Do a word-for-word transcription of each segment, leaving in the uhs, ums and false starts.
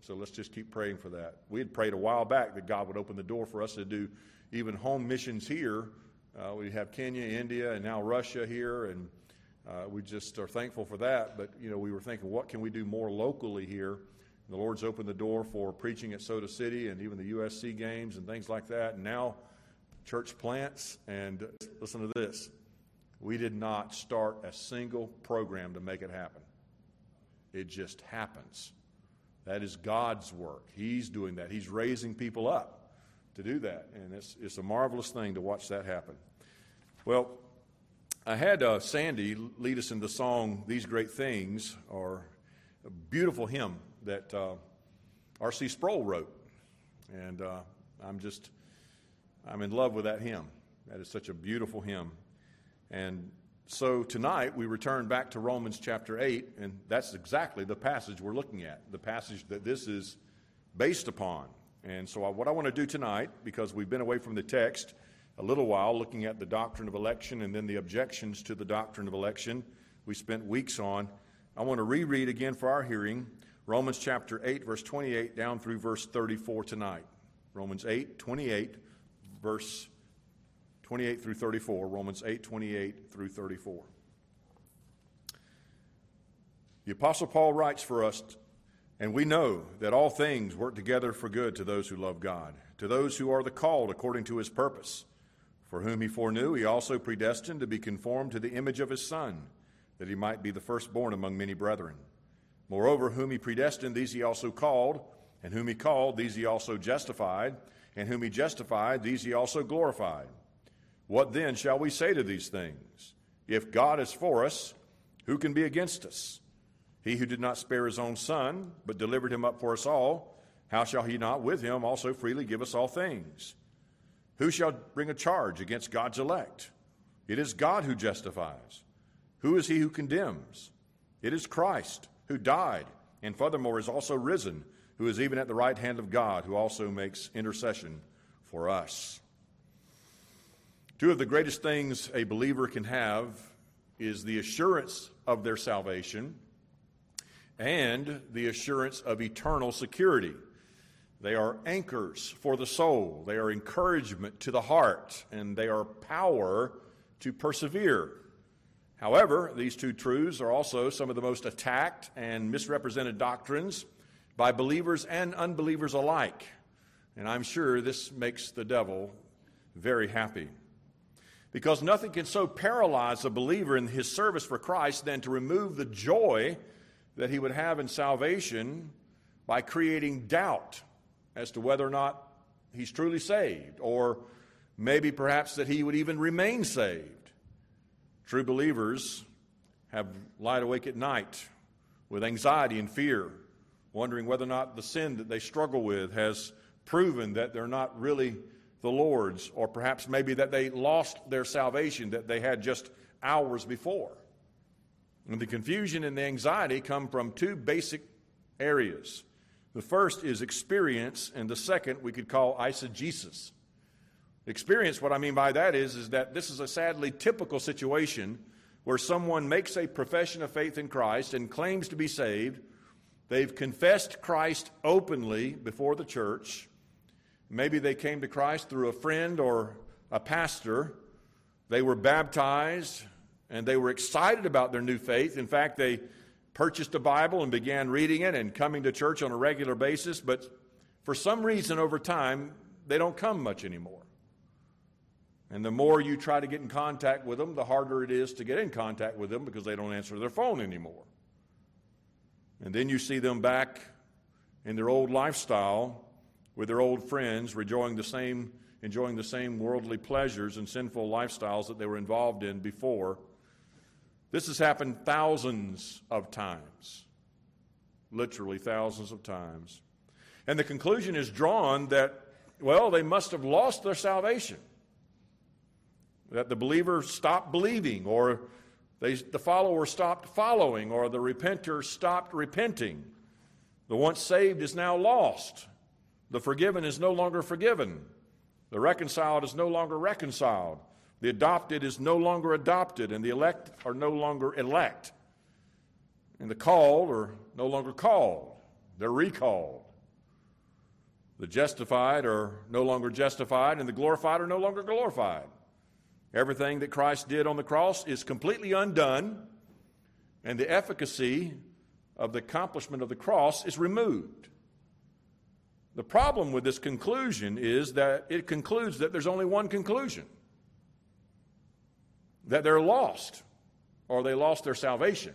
So let's just keep praying for that. We had prayed a while back that God would open the door for us to do even home missions here. Uh, we have Kenya, India, and now Russia here, and uh, we just are thankful for that. But, you know, we were thinking, what can we do more locally here? And the Lord's opened the door for preaching at Soda City and even the U S C games and things like that. And now church plants, and listen to this. We did not start a single program to make it happen. It just happens. That is God's work. He's doing that. He's raising people up to do that. And it's, it's a marvelous thing to watch that happen. Well, I had uh, Sandy lead us in the song, These Great Things, or a beautiful hymn that uh, R C Sproul wrote. And uh, I'm just, I'm in love with that hymn. That is such a beautiful hymn. And so tonight we return back to Romans chapter eight, and that's exactly the passage we're looking at, the passage that this is based upon. And so I, what I want to do tonight, because we've been away from the text a little while looking at the doctrine of election and then the objections to the doctrine of election we spent weeks on, I want to reread again for our hearing Romans chapter eight, verse twenty-eight down through verse thirty-four tonight. Romans eight, twenty-eight, verse twenty-eight through thirty-four, Romans eight, twenty-eight through thirty-four. The Apostle Paul writes for us, and we know that all things work together for good to those who love God, to those who are the called according to his purpose, for whom he foreknew, he also predestined to be conformed to the image of his Son, that he might be the firstborn among many brethren. Moreover, whom he predestined, these he also called, and whom he called, these he also justified, and whom he justified, these he also glorified. What then shall we say to these things? If God is for us, who can be against us? He who did not spare his own Son, but delivered him up for us all, how shall he not with him also freely give us all things? Who shall bring a charge against God's elect? It is God who justifies. Who is he who condemns? It is Christ, who died, and furthermore is also risen, who is even at the right hand of God, who also makes intercession for us. Two of the greatest things a believer can have is the assurance of their salvation and the assurance of eternal security. They are anchors for the soul. They are encouragement to the heart, and they are power to persevere. However, these two truths are also some of the most attacked and misrepresented doctrines by believers and unbelievers alike. And I'm sure this makes the devil very happy. Because nothing can so paralyze a believer in his service for Christ than to remove the joy that he would have in salvation by creating doubt as to whether or not he's truly saved, or maybe perhaps that he would even remain saved. True believers have lied awake at night with anxiety and fear, wondering whether or not the sin that they struggle with has proven that they're not really the Lord's, or perhaps maybe that they lost their salvation that they had just hours before. And the confusion and the anxiety come from two basic areas. The first is experience, and the second we could call eisegesis. Experience, what I mean by that is, is that this is a sadly typical situation where someone makes a profession of faith in Christ and claims to be saved. They've confessed Christ openly before the church. Maybe they came to Christ through a friend or a pastor. They were baptized, and they were excited about their new faith. In fact, they purchased a Bible and began reading it and coming to church on a regular basis. But for some reason, over time, they don't come much anymore. And the more you try to get in contact with them, the harder it is to get in contact with them because they don't answer their phone anymore. And then you see them back in their old lifestyle with their old friends, enjoying the same, enjoying the same worldly pleasures and sinful lifestyles that they were involved in before. This has happened thousands of times, literally thousands of times. And the conclusion is drawn that, well, they must have lost their salvation, that the believer stopped believing, or they, the follower stopped following, or the repenter stopped repenting. The once saved is now lost. The forgiven is no longer forgiven. The reconciled is no longer reconciled. The adopted is no longer adopted, and the elect are no longer elect. And the called are no longer called. They're recalled. The justified are no longer justified, and the glorified are no longer glorified. Everything that Christ did on the cross is completely undone, and the efficacy of the accomplishment of the cross is removed. The problem with this conclusion is that it concludes that there's only one conclusion: that they're lost, or they lost their salvation.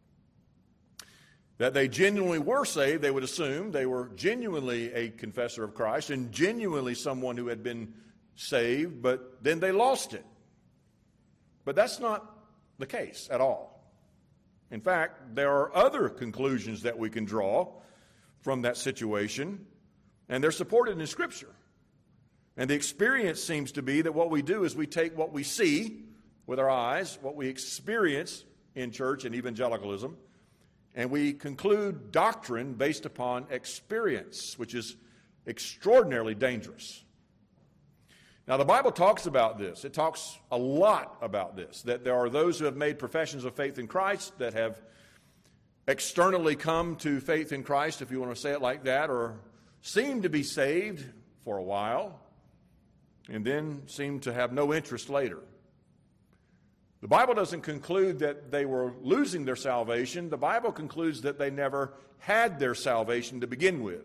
That they genuinely were saved, they would assume they were genuinely a confessor of Christ and genuinely someone who had been saved, but then they lost it. But that's not the case at all. In fact, there are other conclusions that we can draw from that situation, and they're supported in Scripture. And the experience seems to be that what we do is we take what we see with our eyes, what we experience in church and evangelicalism, and we conclude doctrine based upon experience, which is extraordinarily dangerous. Now, the Bible talks about this. It talks a lot about this, that there are those who have made professions of faith in Christ that have externally come to faith in Christ, if you want to say it like that, or seem to be saved for a while, and then seem to have no interest later. The Bible doesn't conclude that they were losing their salvation. The Bible concludes that they never had their salvation to begin with.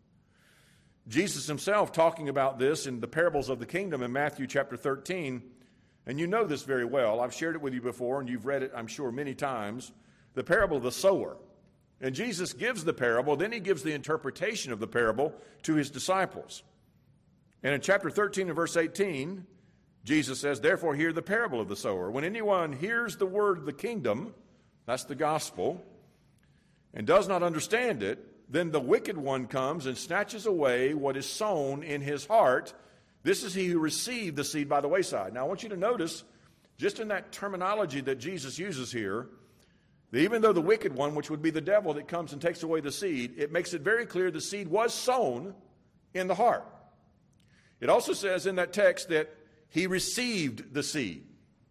Jesus himself talking about this in the parables of the kingdom in Matthew chapter thirteen, and you know this very well. I've shared it with you before, and you've read it, I'm sure, many times. The parable of the sower. And Jesus gives the parable, then he gives the interpretation of the parable to his disciples. And in chapter thirteen and verse eighteen, Jesus says, "Therefore hear the parable of the sower. When anyone hears the word of the kingdom," that's the gospel, "and does not understand it, then the wicked one comes and snatches away what is sown in his heart. This is he who received the seed by the wayside." Now I want you to notice, just in that terminology that Jesus uses here, that even though the wicked one, which would be the devil that comes and takes away the seed, it makes it very clear the seed was sown in the heart. It also says in that text that he received the seed.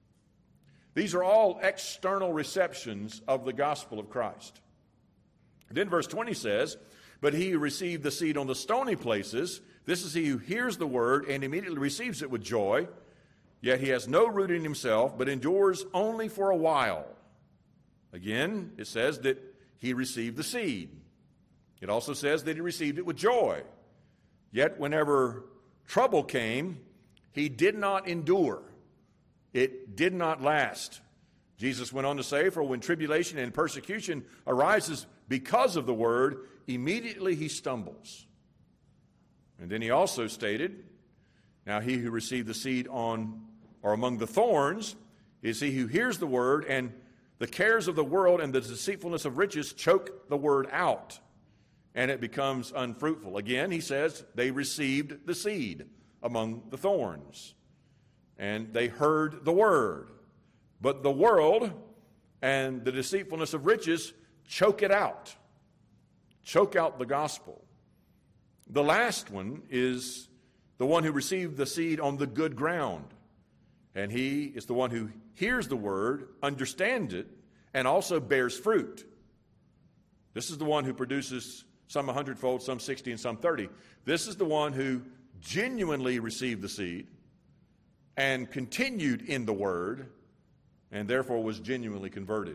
These are all external receptions of the gospel of Christ. Then verse twenty says, "But he who received the seed on the stony places, this is he who hears the word and immediately receives it with joy, yet he has no root in himself, but endures only for a while." Again, it says that he received the seed. It also says that he received it with joy. Yet whenever trouble came, he did not endure. It did not last. Jesus went on to say, "For when tribulation and persecution arises because of the word, immediately he stumbles." And then he also stated, "Now he who received the seed on or among the thorns is he who hears the word, and the cares of the world and the deceitfulness of riches choke the word out, and it becomes unfruitful." Again, he says they received the seed among the thorns, and they heard the word, but the world and the deceitfulness of riches choke it out, choke out the gospel. The last one is the one who received the seed on the good ground, and he is the one who hears the word, understands it, and also bears fruit. This is the one who produces some a hundredfold, some sixty, and some thirty. This is the one who genuinely received the seed and continued in the word, and therefore was genuinely converted.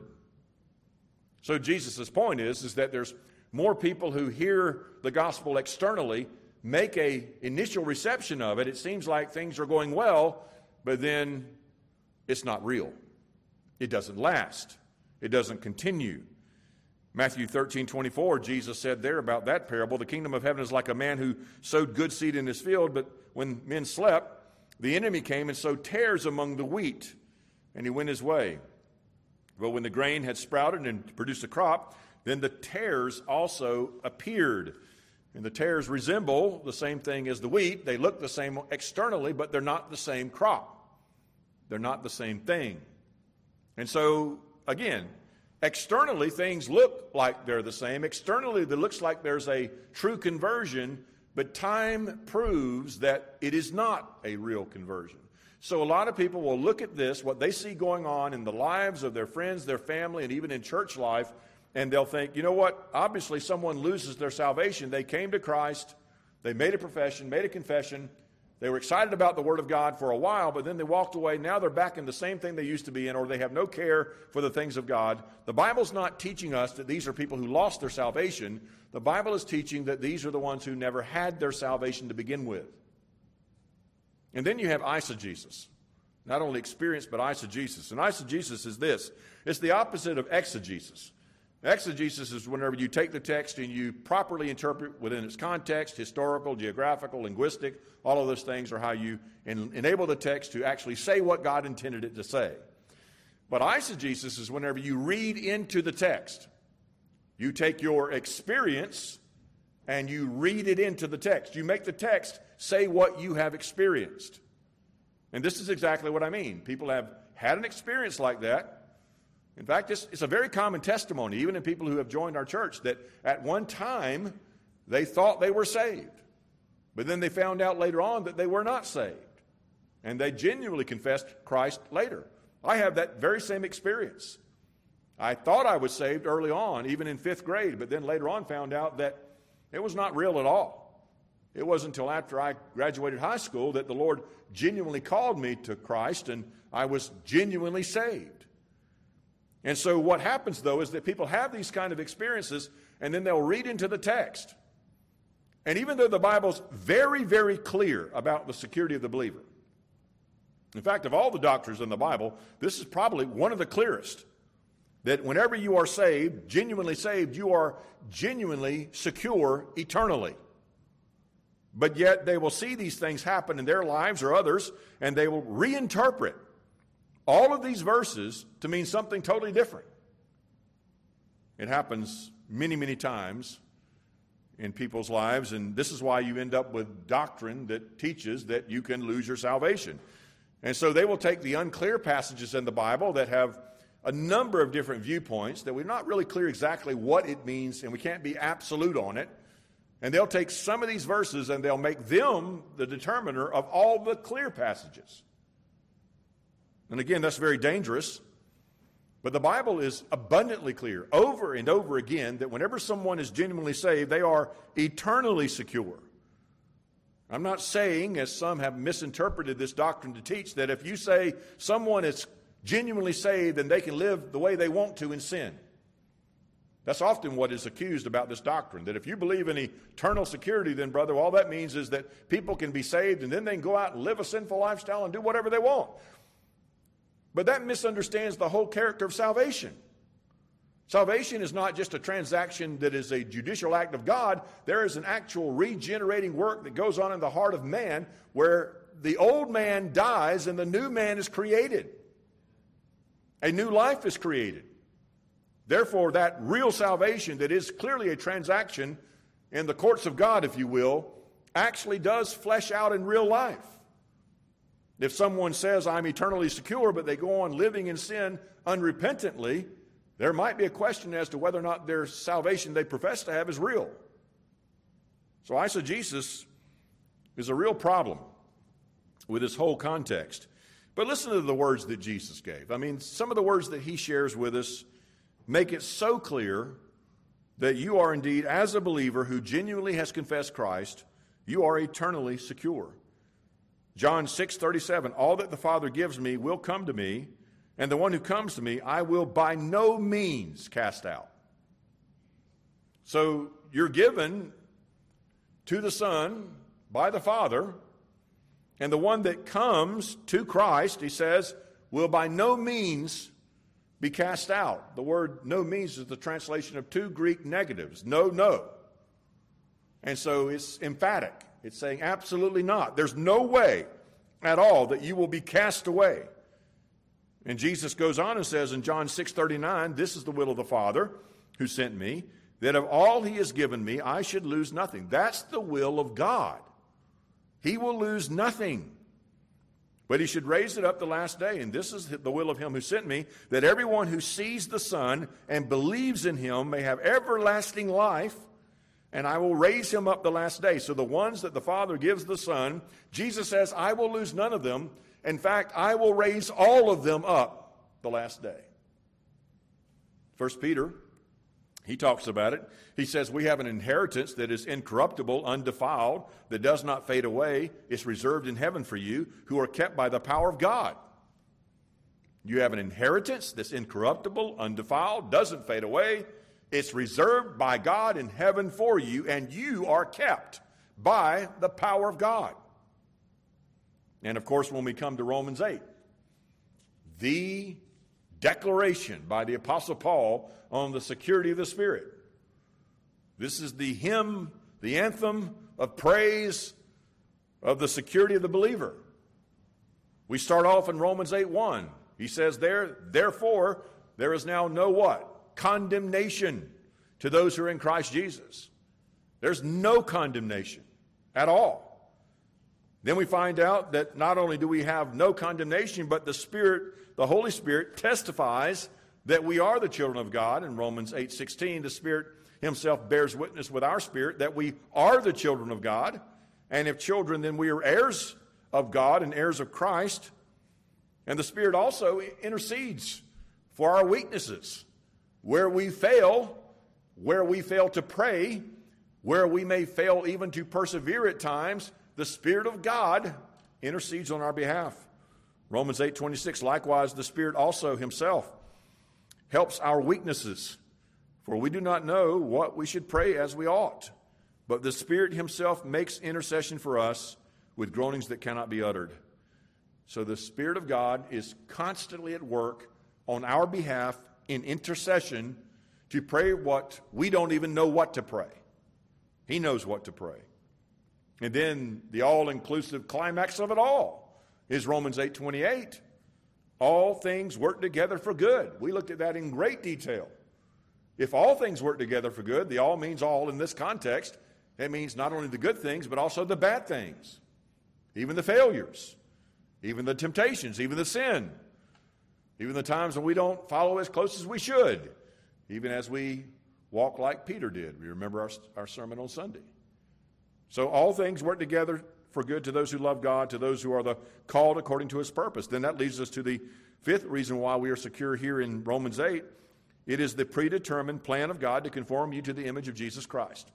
So Jesus' point is, is that there's more people who hear the gospel externally, make a initial reception of it. It seems like things are going well, but then it's not real. It doesn't last. It doesn't continue. Matthew thirteen twenty-four, Jesus said there about that parable, "The kingdom of heaven is like a man who sowed good seed in his field, but when men slept, the enemy came and sowed tares among the wheat, and he went his way. But when the grain had sprouted and produced a crop, then the tares also appeared." And the tares resemble the same thing as the wheat. They look the same externally, but they're not the same crop. They're not the same thing. And so, again, externally, things look like they're the same. Externally, it looks like there's a true conversion, but time proves that it is not a real conversion. So a lot of people will look at this, what they see going on in the lives of their friends, their family, and even in church life, and they'll think, you know what, obviously someone loses their salvation. They came to Christ, They made a profession, made a confession. They were excited about the Word of God for a while, but then they walked away. Now they're back in the same thing they used to be in, or they have no care for the things of God. The Bible's not teaching us that these are people who lost their salvation. The Bible is teaching that these are the ones who never had their salvation to begin with. And then you have eisegesis. Not only experience, but eisegesis. And eisegesis is this. It's the opposite of exegesis. Exegesis is whenever you take the text and you properly interpret within its context, historical, geographical, linguistic, all of those things are how you en- enable the text to actually say what God intended it to say. But eisegesis is whenever you read into the text. You take your experience and you read it into the text. You make the text say what you have experienced. And this is exactly what I mean. People have had an experience like that. In fact, it's, it's a very common testimony, even in people who have joined our church, that at one time they thought they were saved. But then they found out later on that they were not saved. And they genuinely confessed Christ later. I have that very same experience. I thought I was saved early on, even in fifth grade, but then later on found out that it was not real at all. It wasn't until after I graduated high school that the Lord genuinely called me to Christ, and I was genuinely saved. And so what happens, though, is that people have these kind of experiences, and then they'll read into the text. And even though the Bible's very, very clear about the security of the believer, in fact, of all the doctrines in the Bible, this is probably one of the clearest, that whenever you are saved, genuinely saved, you are genuinely secure eternally. But yet they will see these things happen in their lives or others, and they will reinterpret all of these verses to mean something totally different. It happens many, many times in people's lives, and this is why you end up with doctrine that teaches that you can lose your salvation. And so they will take the unclear passages in the Bible that have a number of different viewpoints that we're not really clear exactly what it means, and we can't be absolute on it. And they'll take some of these verses and they'll make them the determiner of all the clear passages. And again, that's very dangerous. But the Bible is abundantly clear over and over again that whenever someone is genuinely saved, they are eternally secure. I'm not saying, as some have misinterpreted this doctrine to teach, that if you say someone is genuinely saved, then they can live the way they want to in sin. That's often what is accused about this doctrine, that if you believe in eternal security, then, brother, all that means is that people can be saved and then they can go out and live a sinful lifestyle and do whatever they want. But that misunderstands the whole character of salvation. Salvation is not just a transaction that is a judicial act of God. There is an actual regenerating work that goes on in the heart of man where the old man dies and the new man is created. A new life is created. Therefore, that real salvation that is clearly a transaction in the courts of God, if you will, actually does flesh out in real life. If someone says, I'm eternally secure, but they go on living in sin unrepentantly, there might be a question as to whether or not their salvation they profess to have is real. So eisegesis is a real problem with this whole context. But listen to the words that Jesus gave. I mean, some of the words that he shares with us make it so clear that you are indeed, as a believer who genuinely has confessed Christ, you are eternally secure. John six thirty-seven, all that the Father gives me will come to me, and the one who comes to me I will by no means cast out. So you're given to the Son by the Father, and the one that comes to Christ, he says, will by no means be cast out. The word no means is the translation of two Greek negatives, no, no. And so it's emphatic. It's saying absolutely not. There's no way at all that you will be cast away. And Jesus goes on and says in John six thirty-nine, this is the will of the Father who sent me, that of all he has given me, I should lose nothing. That's the will of God. He will lose nothing, but he should raise it up the last day. And this is the will of him who sent me, that everyone who sees the Son and believes in him may have everlasting life, and I will raise him up the last day. So the ones that the Father gives the Son, Jesus says, I will lose none of them. In fact, I will raise all of them up the last day. First Peter He talks about it. He says, we have an inheritance that is incorruptible, undefiled, that does not fade away. It's reserved in heaven for you, who are kept by the power of God. You have an inheritance that's incorruptible, undefiled, doesn't fade away. It's reserved by God in heaven for you, and you are kept by the power of God. And of course, when we come to Romans eight, the declaration by the Apostle Paul on the security of the Spirit. This is the hymn, the anthem of praise of the security of the believer. We start off in Romans eight one. He says there, therefore, there is now no what? Condemnation to those who are in Christ Jesus. There's no condemnation at all. Then we find out that not only do we have no condemnation, but the Spirit, the Holy Spirit, testifies that we are the children of God. In Romans eight sixteen, the Spirit himself bears witness with our spirit that we are the children of God. And if children, then we are heirs of God and heirs of Christ. And the Spirit also intercedes for our weaknesses. Where we fail, where we fail to pray, where we may fail even to persevere at times, the Spirit of God intercedes on our behalf. Romans eight twenty-six, likewise, the Spirit also himself helps our weaknesses. For we do not know what we should pray as we ought. But the Spirit himself makes intercession for us with groanings that cannot be uttered. So the Spirit of God is constantly at work on our behalf in intercession to pray what we don't even know what to pray. He knows what to pray. And then the all-inclusive climax of it all is Romans eight twenty-eight. All things work together for good. We looked at that in great detail. If all things work together for good, the all means all in this context. It means not only the good things, but also the bad things, even the failures, even the temptations, even the sin, even the times when we don't follow as close as we should, even as we walk like Peter did. We remember our, our sermon on Sunday. So all things work together for good to those who love God, to those who are the called according to his purpose. Then that leads us to the fifth reason why we are secure here in Romans eight. It is the predetermined plan of God to conform you to the image of Jesus Christ.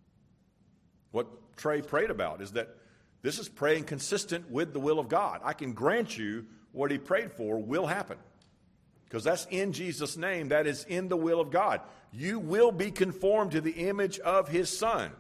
What Trey prayed about is that this is praying consistent with the will of God. I can grant you what he prayed for will happen. Because that's in Jesus' name. That is in the will of God. You will be conformed to the image of his Son.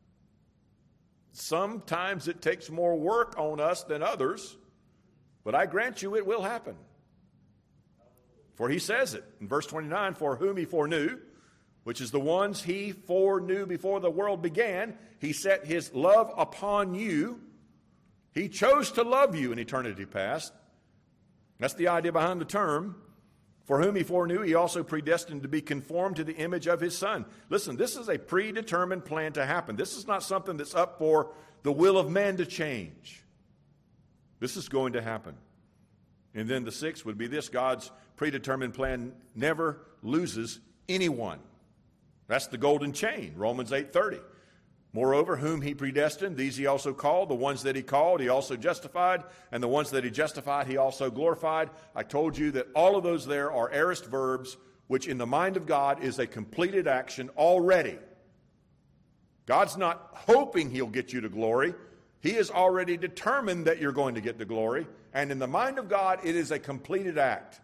Sometimes it takes more work on us than others, but I grant you it will happen. For he says it in verse twenty-nine, for whom he foreknew, which is the ones he foreknew before the world began, he set his love upon you. He chose to love you in eternity past. That's the idea behind the term. For whom he foreknew, he also predestined to be conformed to the image of his Son. Listen, this is a predetermined plan to happen. This is not something that's up for the will of man to change. This is going to happen. And then the sixth would be this: God's predetermined plan never loses anyone. That's the golden chain, Romans eight thirty. Moreover, whom he predestined, these he also called. The ones that he called, he also justified. And the ones that he justified, he also glorified. I told you that all of those there are aorist verbs, which in the mind of God is a completed action already. God's not hoping he'll get you to glory. He has already determined that you're going to get to glory. And in the mind of God, it is a completed act.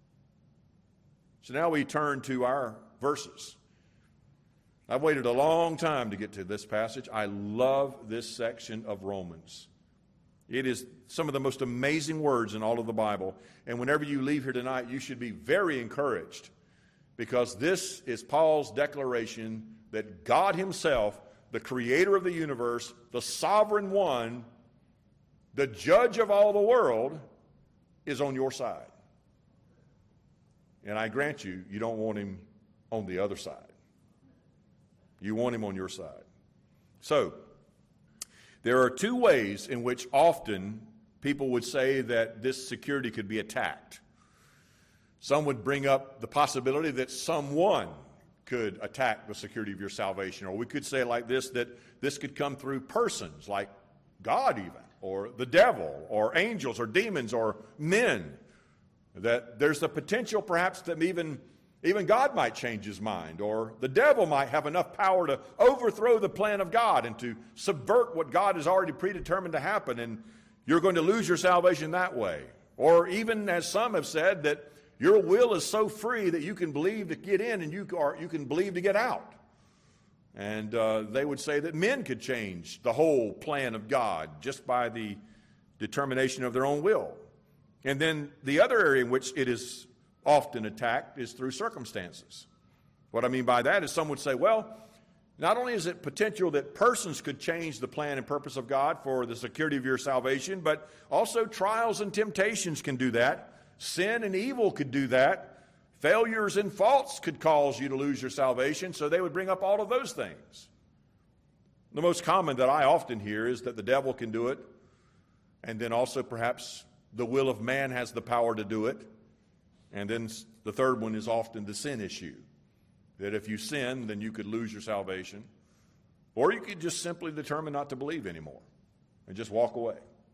So now we turn to our verses. I've waited a long time to get to this passage. I love this section of Romans. It is some of the most amazing words in all of the Bible. And whenever you leave here tonight, you should be very encouraged, because this is Paul's declaration that God himself, the creator of the universe, the sovereign one, the judge of all the world, is on your side. And I grant you, you don't want him on the other side. You want him on your side. So, there are two ways in which often people would say that this security could be attacked. Some would bring up the possibility that someone could attack the security of your salvation. Or we could say it like this, that this could come through persons, like God even, or the devil, or angels, or demons, or men. That there's the potential perhaps that even Even God might change his mind, or the devil might have enough power to overthrow the plan of God and to subvert what God has already predetermined to happen, and you're going to lose your salvation that way. Or even, as some have said, that your will is so free that you can believe to get in and you, are, you can believe to get out. And uh, they would say that men could change the whole plan of God just by the determination of their own will. And then the other area in which it is often attacked is through circumstances. What I mean by that is some would say, well, not only is it potential that persons could change the plan and purpose of God for the security of your salvation, but also trials and temptations can do that. Sin and evil could do that. Failures and faults could cause you to lose your salvation, so they would bring up all of those things. The most common that I often hear is that the devil can do it, and then also perhaps the will of man has the power to do it. And then the third one is often the sin issue, that if you sin, then you could lose your salvation. Or you could just simply determine not to believe anymore and just walk away.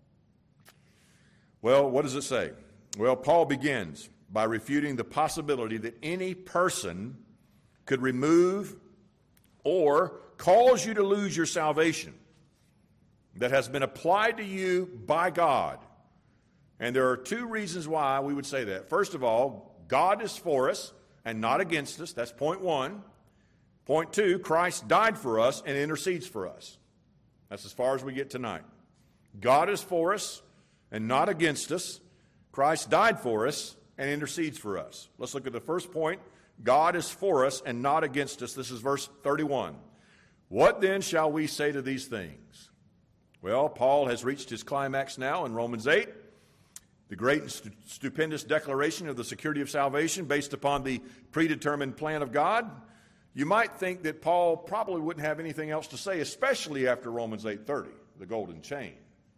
Well, what does it say? Well, Paul begins by refuting the possibility that any person could remove or cause you to lose your salvation that has been applied to you by God. And there are two reasons why we would say that. First of all, God is for us and not against us. That's point one. Point two, Christ died for us and intercedes for us. That's as far as we get tonight. God is for us and not against us. Christ died for us and intercedes for us. Let's look at the first point. God is for us and not against us. This is verse thirty-one. What then shall we say to these things? Well, Paul has reached his climax now in Romans eight. The great and stu- stupendous declaration of the security of salvation based upon the predetermined plan of God. You might think that Paul probably wouldn't have anything else to say, especially after Romans eight thirty, the golden chain.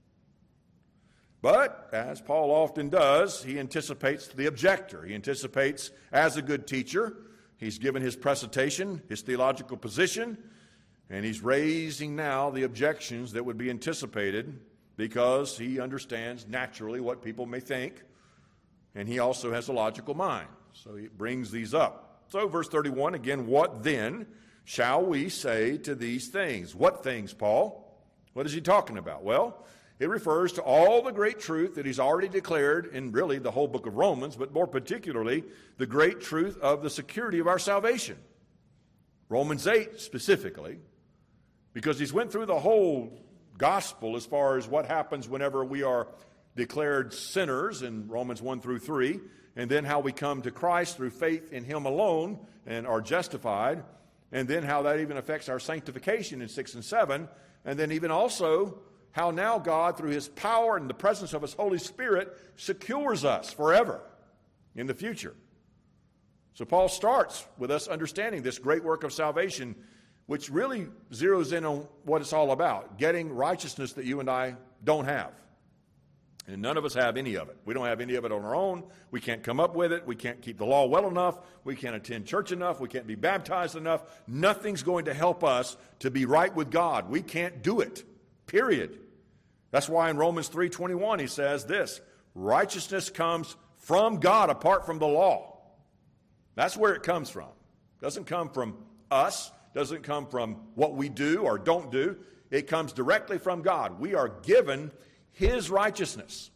But, as Paul often does, he anticipates the objector. He anticipates, as a good teacher, he's given his presentation, his theological position, and he's raising now the objections that would be anticipated, because he understands naturally what people may think, and he also has a logical mind. So he brings these up. So verse thirty-one, again, what then shall we say to these things? What things, Paul? What is he talking about? Well, it refers to all the great truth that he's already declared in really the whole book of Romans, but more particularly the great truth of the security of our salvation. Romans eight specifically, because he's went through the whole gospel as far as what happens whenever we are declared sinners in Romans one through three, and then how we come to Christ through faith in him alone and are justified, and then how that even affects our sanctification in six and seven, and then even also how now God, through his power and the presence of his Holy Spirit, secures us forever in the future. So Paul starts with us understanding this great work of salvation, which really zeroes in on what it's all about, getting righteousness that you and I don't have. And none of us have any of it. We don't have any of it on our own. We can't come up with it. We can't keep the law well enough. We can't attend church enough. We can't be baptized enough. Nothing's going to help us to be right with God. We can't do it, period. That's why in Romans three twenty-one he says this, righteousness comes from God apart from the law. That's where it comes from. It doesn't come from us. Doesn't come from what we do or don't do. It comes directly from God. We are given his righteousness.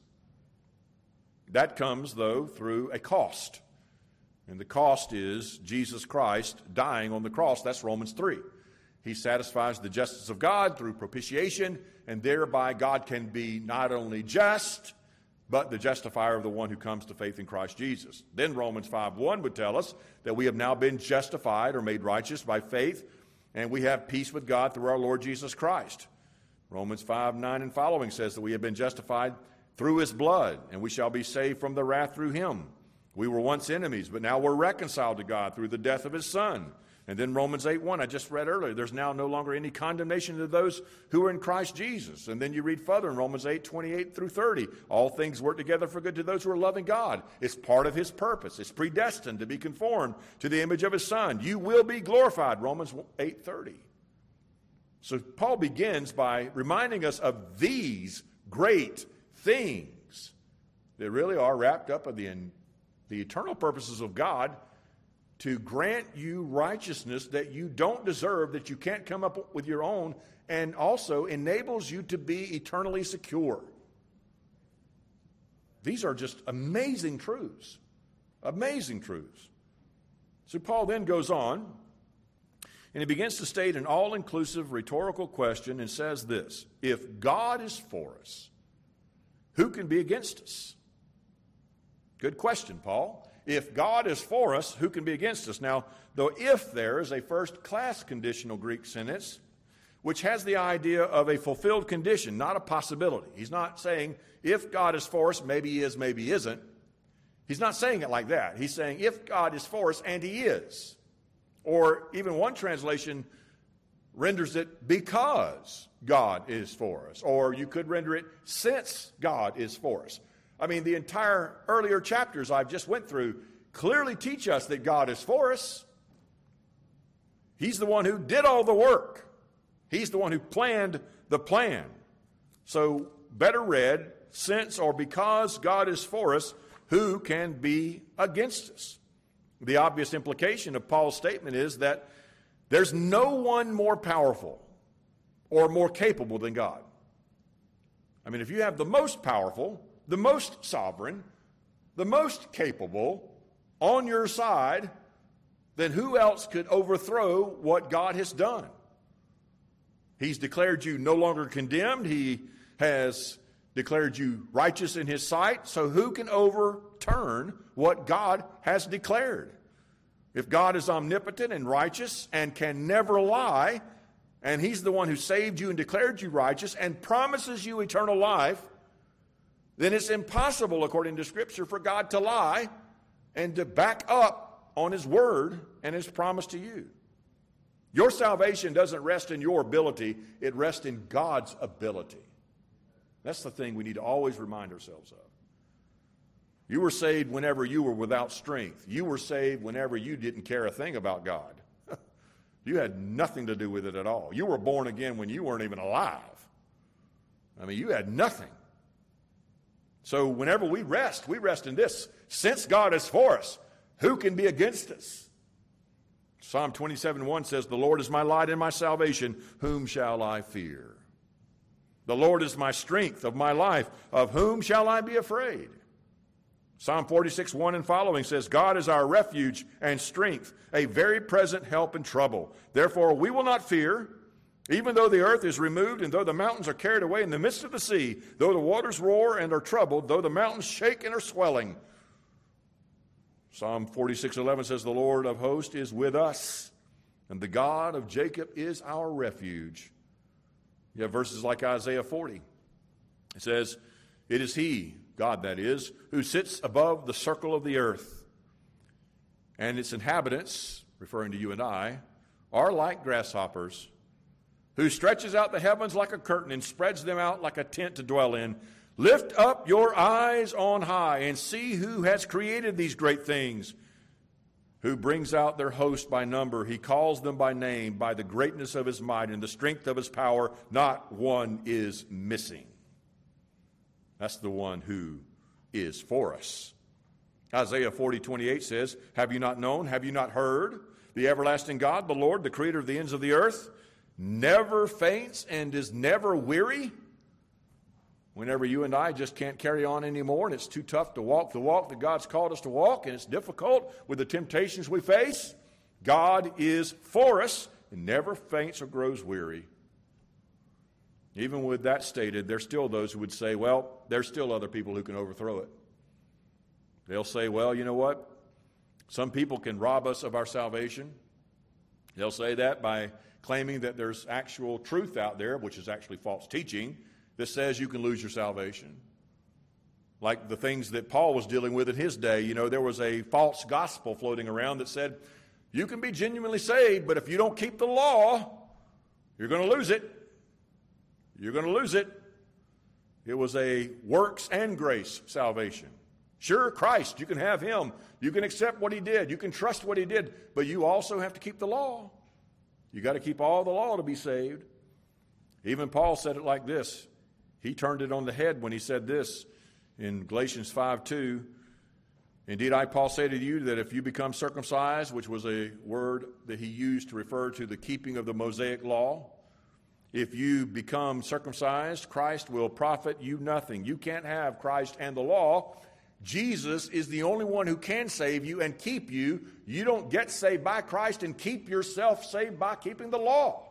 That comes, though, through a cost. And the cost is Jesus Christ dying on the cross. That's Romans three. He satisfies the justice of God through propitiation, and thereby God can be not only just, but the justifier of the one who comes to faith in Christ Jesus. Then Romans five one would tell us that we have now been justified or made righteous by faith, and we have peace with God through our Lord Jesus Christ. Romans five nine and following says that we have been justified through his blood, and we shall be saved from the wrath through him. We were once enemies, but now we're reconciled to God through the death of his Son. And then Romans eight one, I just read earlier, there's now no longer any condemnation to those who are in Christ Jesus. And then you read further in Romans eight twenty-eight through thirty, all things work together for good to those who are loving God. It's part of his purpose. It's predestined to be conformed to the image of his Son. You will be glorified, Romans eight thirty. So Paul begins by reminding us of these great things that really are wrapped up in the, in the eternal purposes of God to grant you righteousness that you don't deserve, that you can't come up with your own, and also enables you to be eternally secure. These are just amazing truths. Amazing truths. So Paul then goes on, and he begins to state an all-inclusive rhetorical question and says this: if God is for us, who can be against us? Good question, Paul. If God is for us, who can be against us? Now, the if there is a first-class conditional Greek sentence, which has the idea of a fulfilled condition, not a possibility. He's not saying, if God is for us, maybe he is, maybe he isn't. He's not saying it like that. He's saying, if God is for us, and he is. Or even one translation renders it, because God is for us. Or you could render it, since God is for us. I mean, the entire earlier chapters I've just went through clearly teach us that God is for us. He's the one who did all the work. He's the one who planned the plan. So, better read, since or because God is for us, who can be against us? The obvious implication of Paul's statement is that there's no one more powerful or more capable than God. I mean, if you have the most powerful, the most sovereign, the most capable on your side, then who else could overthrow what God has done? He's declared you no longer condemned. He has declared you righteous in his sight. So who can overturn what God has declared? If God is omnipotent and righteous and can never lie, and he's the one who saved you and declared you righteous and promises you eternal life, then it's impossible, according to Scripture, for God to lie and to back up on his word and his promise to you. Your salvation doesn't rest in your ability. It rests in God's ability. That's the thing we need to always remind ourselves of. You were saved whenever you were without strength. You were saved whenever you didn't care a thing about God. You had nothing to do with it at all. You were born again when you weren't even alive. I mean, you had nothing. So whenever we rest, we rest in this: since God is for us, who can be against us? Psalm twenty-seven one says, the Lord is my light and my salvation, whom shall I fear? The Lord is my strength of my life, of whom shall I be afraid? Psalm forty-six one and following says, God is our refuge and strength, a very present help in trouble. Therefore we will not fear, even though the earth is removed, and though the mountains are carried away in the midst of the sea, though the waters roar and are troubled, though the mountains shake and are swelling. Psalm forty-six eleven says, the Lord of hosts is with us, and the God of Jacob is our refuge. You have verses like Isaiah forty. It says, it is he, God that is, who sits above the circle of the earth, and its inhabitants, referring to you and I, are like grasshoppers, who stretches out the heavens like a curtain and spreads them out like a tent to dwell in. Lift up your eyes on high and see who has created these great things, who brings out their host by number. He calls them by name, by the greatness of his might and the strength of his power. Not one is missing. That's the one who is for us. Isaiah forty twenty-eight says, have you not known, have you not heard? The everlasting God, the Lord, the creator of the ends of the earth, never faints and is never weary. Whenever you and I just can't carry on anymore and it's too tough to walk the walk that God's called us to walk, and it's difficult with the temptations we face, God is for us and never faints or grows weary. Even with that stated, there's still those who would say, well, there's still other people who can overthrow it. They'll say, well, you know what? Some people can rob us of our salvation. They'll say that by claiming that there's actual truth out there, which is actually false teaching, that says you can lose your salvation. Like the things that Paul was dealing with in his day. You know, there was a false gospel floating around that said, you can be genuinely saved, but if you don't keep the law, you're going to lose it. You're going to lose it. It was a works and grace salvation. Sure, Christ, you can have him. You can accept what he did. You can trust what he did. But you also have to keep the law. You got to keep all the law to be saved. Even Paul said it like this. He turned it on the head when he said this in Galatians five two. Indeed, I, Paul, say to you that if you become circumcised, which was a word that he used to refer to the keeping of the Mosaic law, if you become circumcised, Christ will profit you nothing. You can't have Christ and the law. Jesus is the only one who can save you and keep you. You don't get saved by Christ and keep yourself saved by keeping the law.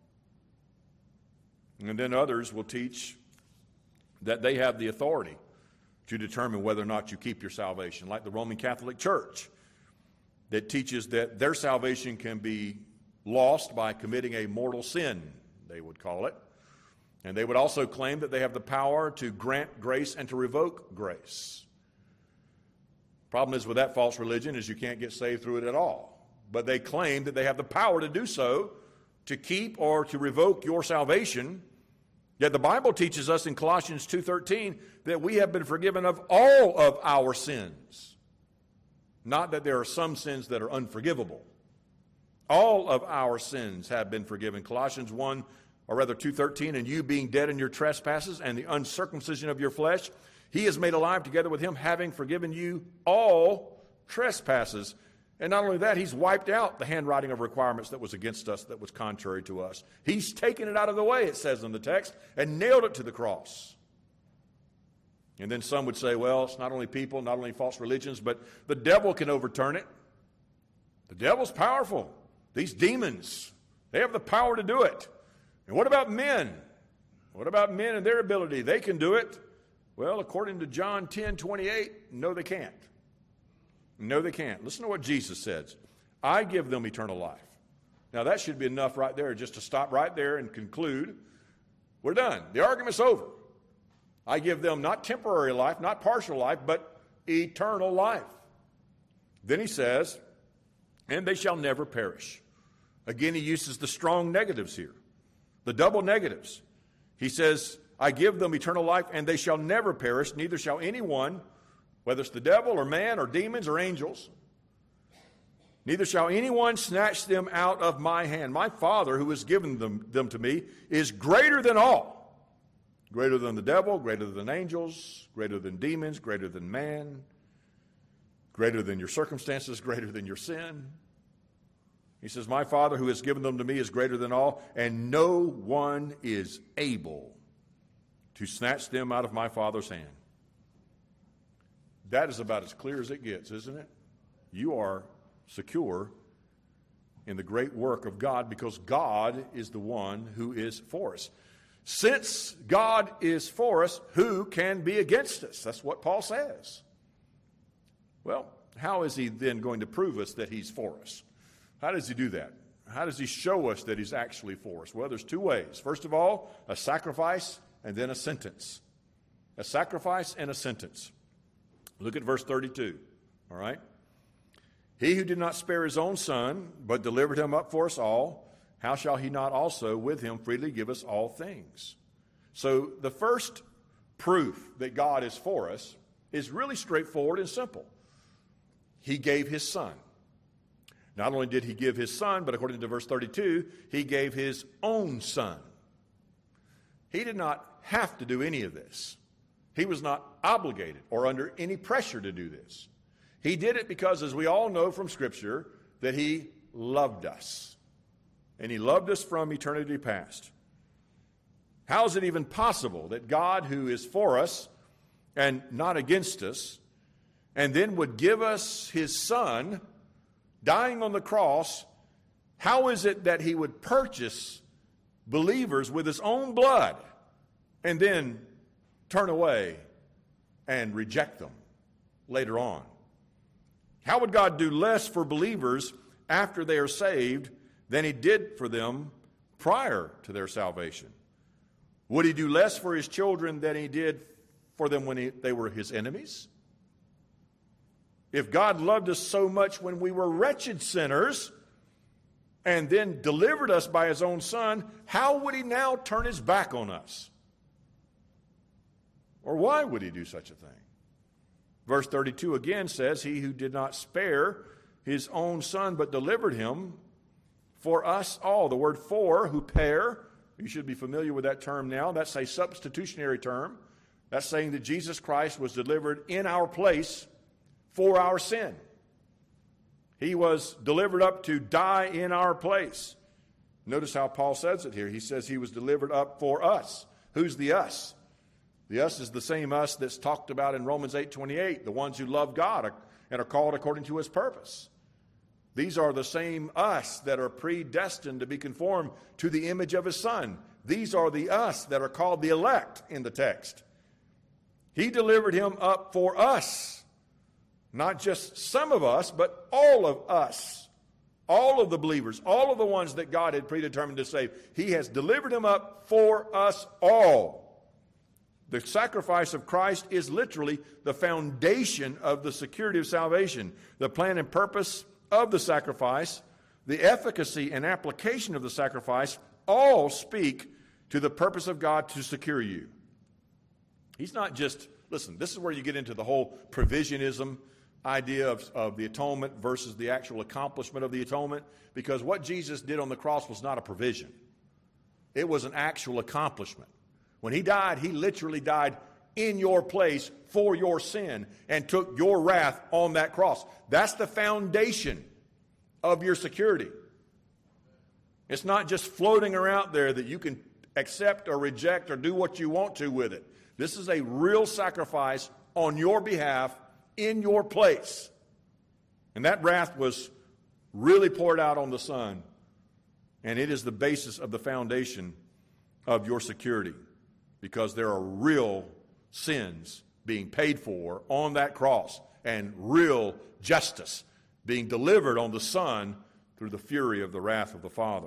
And then others will teach that they have the authority to determine whether or not you keep your salvation, like the Roman Catholic Church that teaches that their salvation can be lost by committing a mortal sin, they would call it. And they would also claim that they have the power to grant grace and to revoke grace. Problem is with that false religion is you can't get saved through it at all. But they claim that they have the power to do so, to keep or to revoke your salvation. Yet the Bible teaches us in Colossians two thirteen that we have been forgiven of all of our sins. Not that there are some sins that are unforgivable. All of our sins have been forgiven. Colossians one, or rather two thirteen, and you being dead in your trespasses and the uncircumcision of your flesh, he is made alive together with him, having forgiven you all trespasses. And not only that, he's wiped out the handwriting of requirements that was against us, that was contrary to us. He's taken it out of the way, it says in the text, and nailed it to the cross. And then some would say, well, it's not only people, not only false religions, but the devil can overturn it. The devil's powerful. These demons, they have the power to do it. And what about men? What about men and their ability? They can do it. Well, according to John ten twenty-eight, no, they can't. No, they can't. Listen to what Jesus says. I give them eternal life. Now, that should be enough right there just to stop right there and conclude. We're done. The argument's over. I give them not temporary life, not partial life, but eternal life. Then he says, and they shall never perish. Again, he uses the strong negatives here, the double negatives. He says, I give them eternal life, and they shall never perish, neither shall anyone, whether it's the devil or man or demons or angels, neither shall anyone snatch them out of my hand. My Father, who has given them, them to me, is greater than all. Greater than the devil, greater than angels, greater than demons, greater than man, greater than your circumstances, greater than your sin. He says, my Father, who has given them to me, is greater than all, and no one is able to snatch them out of my Father's hand. That is about as clear as it gets, isn't it? You are secure in the great work of God because God is the one who is for us. Since God is for us, who can be against us? That's what Paul says. Well, how is he then going to prove us that he's for us? How does he do that? How does he show us that he's actually for us? Well, there's two ways. First of all, a sacrifice and then a sentence. A sacrifice and a sentence. Look at verse thirty-two, all right? He who did not spare his own son, but delivered him up for us all, how shall he not also with him freely give us all things? So the first proof that God is for us is really straightforward and simple. He gave his son. Not only did he give his son, but according to verse thirty-two, he gave his own son. He did not have to do any of this. He was not obligated or under any pressure to do this. He did it because, as we all know from Scripture, that he loved us. And he loved us from eternity past. How is it even possible that God, who is for us and not against us, and then would give us his son, dying on the cross, how is it that he would purchase believers with his own blood and then turn away and reject them later on? How would God do less for believers after they are saved than he did for them prior to their salvation? Would he do less for his children than he did for them when he, they were his enemies? If God loved us so much when we were wretched sinners and then delivered us by his own son, how would he now turn his back on us? Or why would he do such a thing? Verse thirty-two again says, he who did not spare his own son but delivered him for us all. The word for, huper, you should be familiar with that term now. That's a substitutionary term. That's saying that Jesus Christ was delivered in our place for our sin. He was delivered up to die in our place. Notice how Paul says it here. He says he was delivered up for us. Who's the us? The us is the same us that's talked about in Romans eight twenty-eight, the ones who love God and are called according to his purpose. These are the same us that are predestined to be conformed to the image of his Son. These are the us that are called the elect in the text. He delivered him up for us. Not just some of us, but all of us. All of the believers, all of the ones that God had predetermined to save. He has delivered him up for us all. The sacrifice of Christ is literally the foundation of the security of salvation. The plan and purpose of the sacrifice, the efficacy and application of the sacrifice, all speak to the purpose of God to secure you. He's not just, listen, this is where you get into the whole provisionism idea of, of the atonement versus the actual accomplishment of the atonement, because what Jesus did on the cross was not a provision. It was an actual accomplishment. When he died, he literally died in your place for your sin and took your wrath on that cross. That's the foundation of your security. It's not just floating around there that you can accept or reject or do what you want to with it. This is a real sacrifice on your behalf in your place. And that wrath was really poured out on the Son. And it is the basis of the foundation of your security, because there are real sins being paid for on that cross and real justice being delivered on the Son through the fury of the wrath of the Father.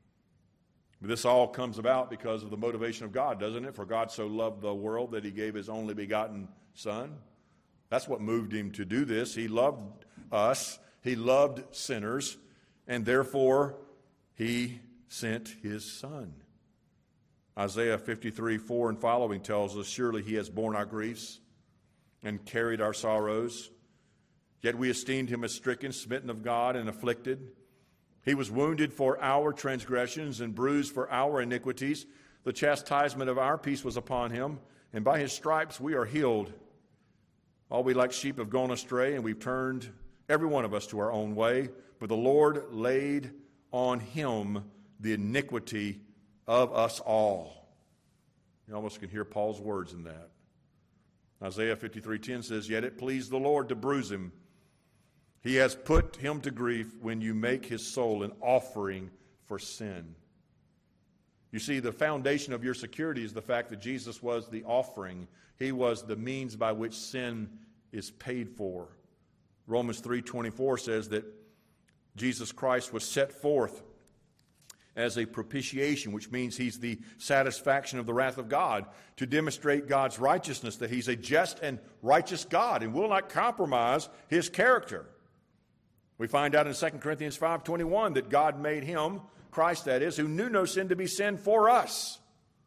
This all comes about because of the motivation of God, doesn't it? For God so loved the world that he gave his only begotten Son. That's what moved him to do this. He loved us. He loved sinners. And therefore, he sent his Son. Isaiah fifty-three, four and following tells us, surely he has borne our griefs and carried our sorrows. Yet we esteemed him as stricken, smitten of God, and afflicted. He was wounded for our transgressions and bruised for our iniquities. The chastisement of our peace was upon him, and by his stripes we are healed. All we like sheep have gone astray, and we've turned every one of us to our own way. But the Lord laid on him the iniquity of us all. You almost can hear Paul's words in that. Isaiah fifty-three ten says, yet it pleased the Lord to bruise him. He has put him to grief when you make his soul an offering for sin. You see, the foundation of your security is the fact that Jesus was the offering. He was the means by which sin is paid for. Romans three twenty-four says that Jesus Christ was set forth as a propitiation, which means he's the satisfaction of the wrath of God, to demonstrate God's righteousness, that he's a just and righteous God and will not compromise his character. We find out in Second Corinthians five twenty-one that God made him, Christ that is, who knew no sin, to be sin for us.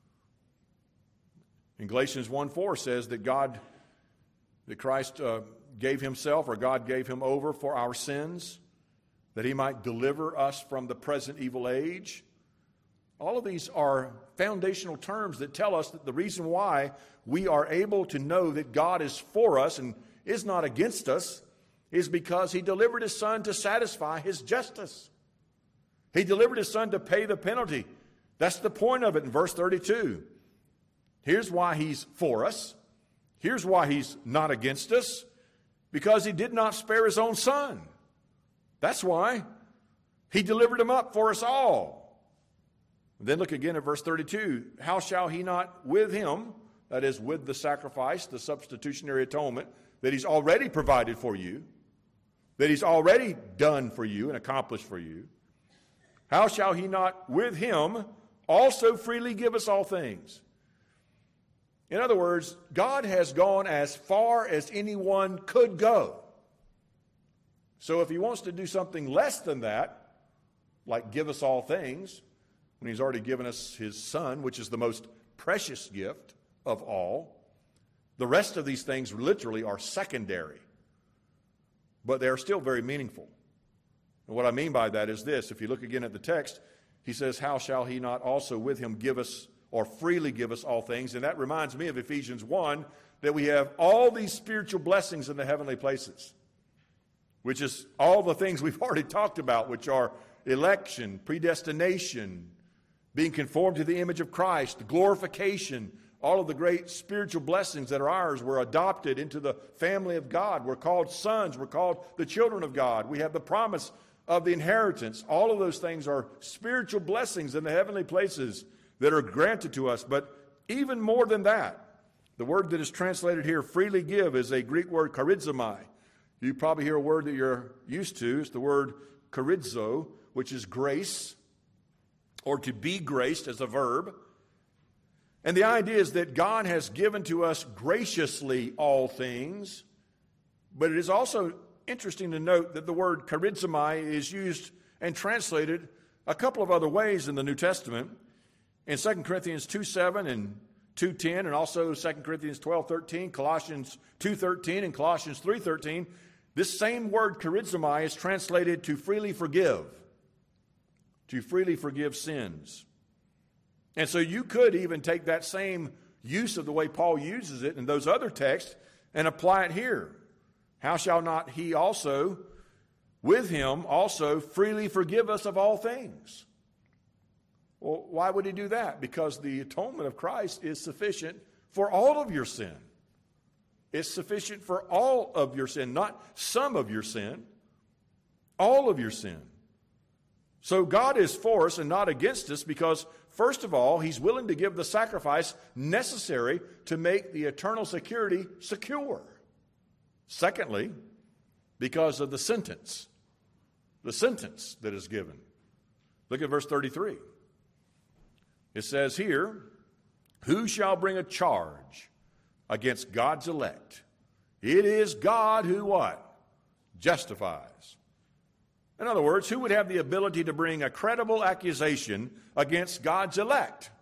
In Galatians one four says that God, that Christ uh, gave himself, or God gave him over for our sins, that he might deliver us from the present evil age. All of these are foundational terms that tell us that the reason why we are able to know that God is for us and is not against us is because he delivered his Son to satisfy his justice. He delivered his Son to pay the penalty. That's the point of it in verse thirty-two. Here's why he's for us. Here's why he's not against us. Because he did not spare his own Son. That's why. He delivered him up for us all. Then look again at verse thirty-two. How shall he not with him, that is with the sacrifice, the substitutionary atonement, that he's already provided for you, that he's already done for you and accomplished for you, how shall he not with him also freely give us all things? In other words, God has gone as far as anyone could go. So if he wants to do something less than that, like give us all things, when he's already given us his Son, which is the most precious gift of all, the rest of these things literally are secondary, but they are still very meaningful. And what I mean by that is this. If you look again at the text, he says, how shall he not also with him give us or freely give us all things? And that reminds me of Ephesians one, that we have all these spiritual blessings in the heavenly places. which is all the things we've already talked about, which are election, predestination, being conformed to the image of Christ, glorification, all of the great spiritual blessings that are ours. We're adopted into the family of God. We're called sons. We're called the children of God. We have the promise of the inheritance. All of those things are spiritual blessings in the heavenly places that are granted to us. But even more than that, the word that is translated here, freely give, is a Greek word, charizomai. You probably hear a word that you're used to. It's the word charizo, which is grace, or to be graced as a verb. And the idea is that God has given to us graciously all things, but it is also interesting to note that the word charizomai is used and translated a couple of other ways in the New Testament. In Second Corinthians two seven and two ten, and also Second Corinthians twelve thirteen, Colossians two thirteen, and Colossians three thirteen, this same word charizomai is translated to freely forgive, to freely forgive sins. And so you could even take that same use of the way Paul uses it in those other texts and apply it here. How shall not he also, with him also, freely forgive us of all things? Well, why would he do that? Because the atonement of Christ is sufficient for all of your sin. It's sufficient for all of your sin, not some of your sin, all of your sin. So God is for us and not against us because, first of all, he's willing to give the sacrifice necessary to make the eternal security secure. Secondly, because of the sentence, the sentence that is given. Look at verse thirty-three. It says here, who shall bring a charge against God's elect? It is God who what? Justifies. In other words, who would have the ability to bring a credible accusation against God's elect?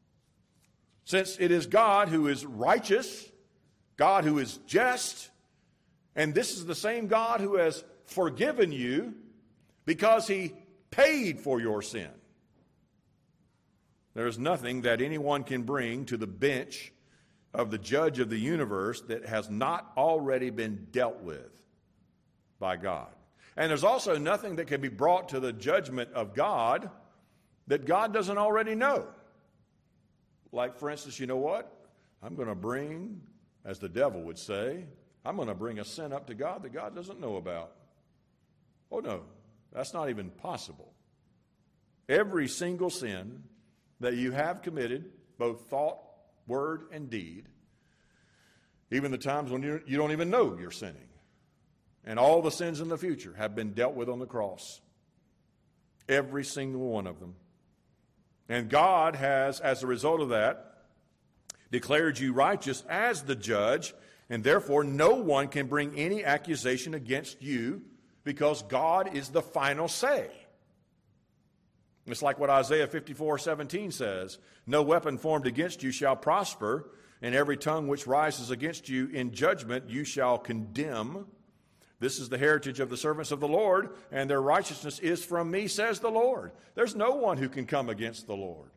Since it is God who is righteous, God who is just, and this is the same God who has forgiven you because he paid for your sin. There is nothing that anyone can bring to the bench of the judge of the universe that has not already been dealt with by God. And there's also nothing that can be brought to the judgment of God that God doesn't already know. Like, for instance, you know what? I'm going to bring, as the devil would say, I'm going to bring a sin up to God that God doesn't know about. Oh, no, that's not even possible. Every single sin that you have committed, both thought, word, and deed, even the times when you you don't even know you're sinning, and all the sins in the future have been dealt with on the cross. Every single one of them. And God has, as a result of that, declared you righteous as the judge, and therefore no one can bring any accusation against you because God is the final say. It's like what Isaiah fifty-four seventeen says, no weapon formed against you shall prosper, and every tongue which rises against you in judgment you shall condemn. This is the heritage of the servants of the Lord, and their righteousness is from me, says the Lord. There's no one who can come against the Lord.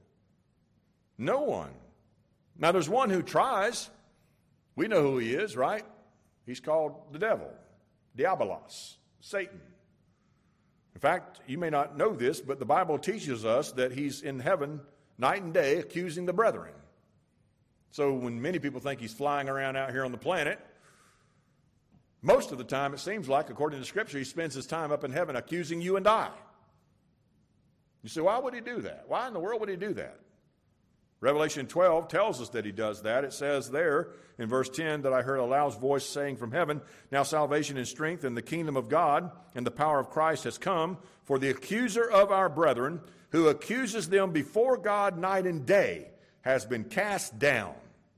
No one. Now there's one who tries. We know who he is, right? He's called the devil, Diabolos, Satan. In fact, you may not know this, but the Bible teaches us that he's in heaven night and day accusing the brethren. So when many people think he's flying around out here on the planet, most of the time it seems like, according to Scripture, he spends his time up in heaven accusing you and I. You say, why would he do that? Why in the world would he do that? Revelation twelve tells us that he does that. It says there in verse ten that I heard a loud voice saying from heaven, now salvation and strength and the kingdom of God and the power of Christ has come, for the accuser of our brethren, who accuses them before God night and day, has been cast down.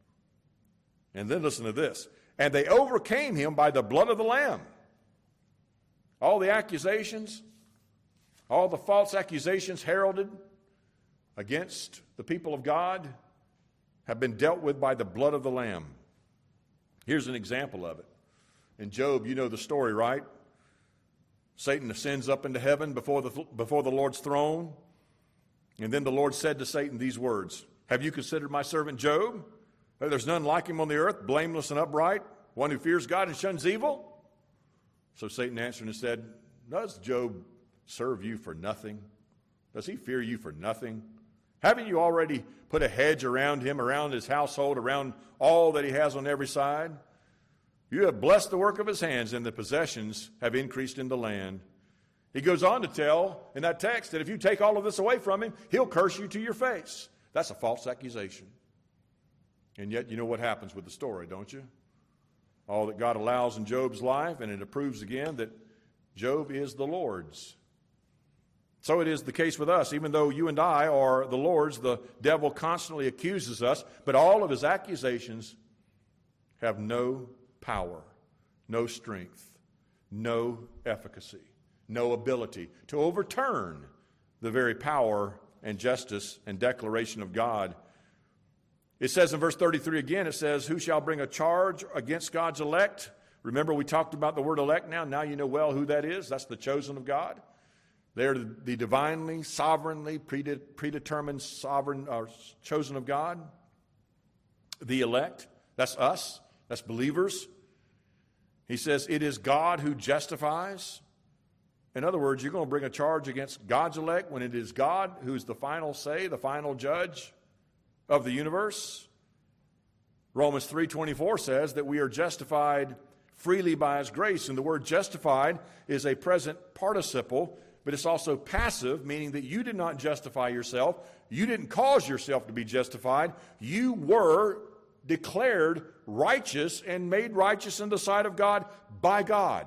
And then listen to this. And they overcame him by the blood of the Lamb. All the accusations, all the false accusations heralded against the people of God have been dealt with by the blood of the Lamb. Here's an example of it. In Job, you know the story, right? Satan ascends up into heaven before the, before the Lord's throne. And then the Lord said to Satan these words, have you considered my servant Job? There's none like him on the earth, blameless and upright, one who fears God and shuns evil. So Satan answered and said, does Job serve you for nothing? Does he fear you for nothing? Haven't you already put a hedge around him, around his household, around all that he has on every side? You have blessed the work of his hands, and the possessions have increased in the land. He goes on to tell in that text that if you take all of this away from him, he'll curse you to your face. That's a false accusation. And yet you know what happens with the story, don't you? All that God allows in Job's life, and it proves again that Job is the Lord's. So it is the case with us. Even though you and I are the Lord's, the devil constantly accuses us, but all of his accusations have no power, no strength, no efficacy, no ability to overturn the very power and justice and declaration of God. It says in verse thirty-three again, it says, who shall bring a charge against God's elect? Remember, we talked about the word elect now. Now you know well who that is. That's the chosen of God. They're the divinely, sovereignly, predetermined, sovereign, or chosen of God. The elect, that's us. That's believers. He says, it is God who justifies. In other words, you're going to bring a charge against God's elect when it is God who is the final say, the final judge of the universe. Romans three twenty-four says that we are justified freely by his grace. And the word justified is a present participle, but it's also passive, meaning that you did not justify yourself. You didn't cause yourself to be justified. You were declared righteous and made righteous in the sight of God by God.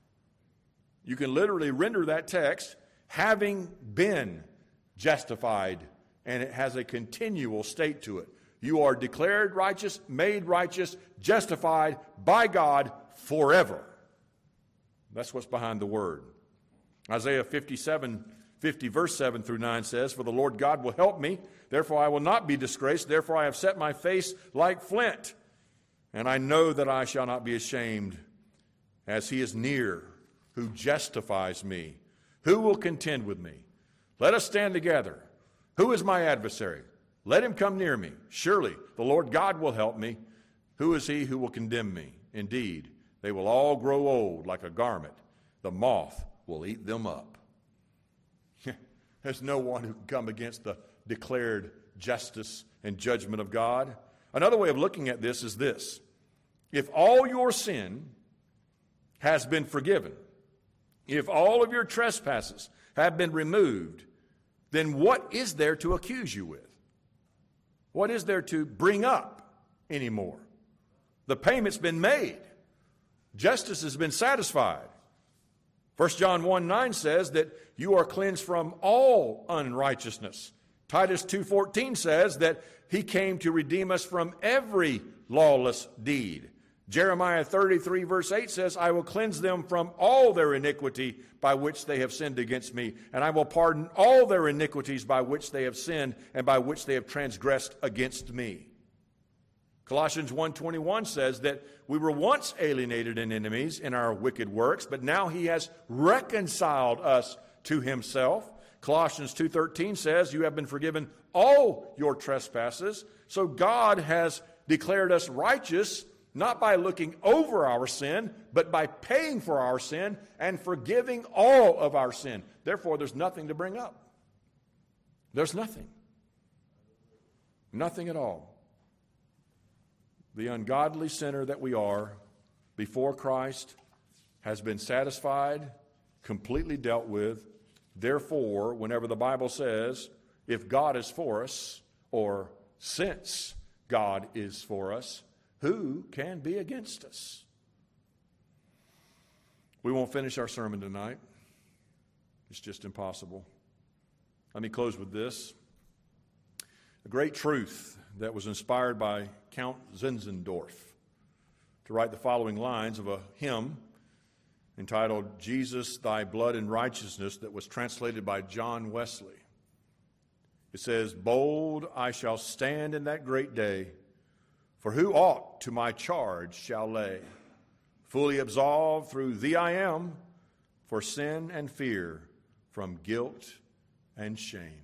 You can literally render that text, having been justified, and it has a continual state to it. You are declared righteous, made righteous, justified by God forever. That's what's behind the word. Isaiah fifty-seven, fifty, verse seven through nine says, for the Lord God will help me, therefore I will not be disgraced, therefore I have set my face like flint, and I know that I shall not be ashamed, as he is near, who justifies me. Who will contend with me? Let us stand together. Who is my adversary? Let him come near me. Surely the Lord God will help me. Who is he who will condemn me? Indeed, they will all grow old like a garment. The moth will eat them up. There's no one who can come against the declared justice and judgment of God. Another way of looking at this is this. If all your sin has been forgiven, if all of your trespasses have been removed, then what is there to accuse you with? What is there to bring up anymore? The payment's been made. Justice has been satisfied. First John one nine says that you are cleansed from all unrighteousness. Titus two fourteen says that he came to redeem us from every lawless deed. Jeremiah thirty-three verse eight says, I will cleanse them from all their iniquity by which they have sinned against me, and I will pardon all their iniquities by which they have sinned and by which they have transgressed against me. Colossians one twenty-one says that we were once alienated and enemies in our wicked works, but now he has reconciled us to himself. Colossians two thirteen says you have been forgiven all your trespasses. So God has declared us righteous, not by looking over our sin, but by paying for our sin and forgiving all of our sin. Therefore, there's nothing to bring up. There's nothing. Nothing at all. The ungodly sinner that we are before Christ has been satisfied, completely dealt with. Therefore, whenever the Bible says, if God is for us, or since God is for us, who can be against us? We won't finish our sermon tonight. It's just impossible. Let me close with this. A great truth that was inspired by Count Zinzendorf to write the following lines of a hymn entitled, Jesus, Thy Blood and Righteousness, that was translated by John Wesley. It says, bold I shall stand in that great day, for who aught to my charge shall lay? Fully absolved through thee I am, for sin and fear, from guilt and shame.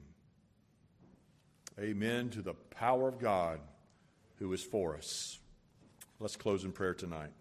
Amen to the power of God who is for us. Let's close in prayer tonight.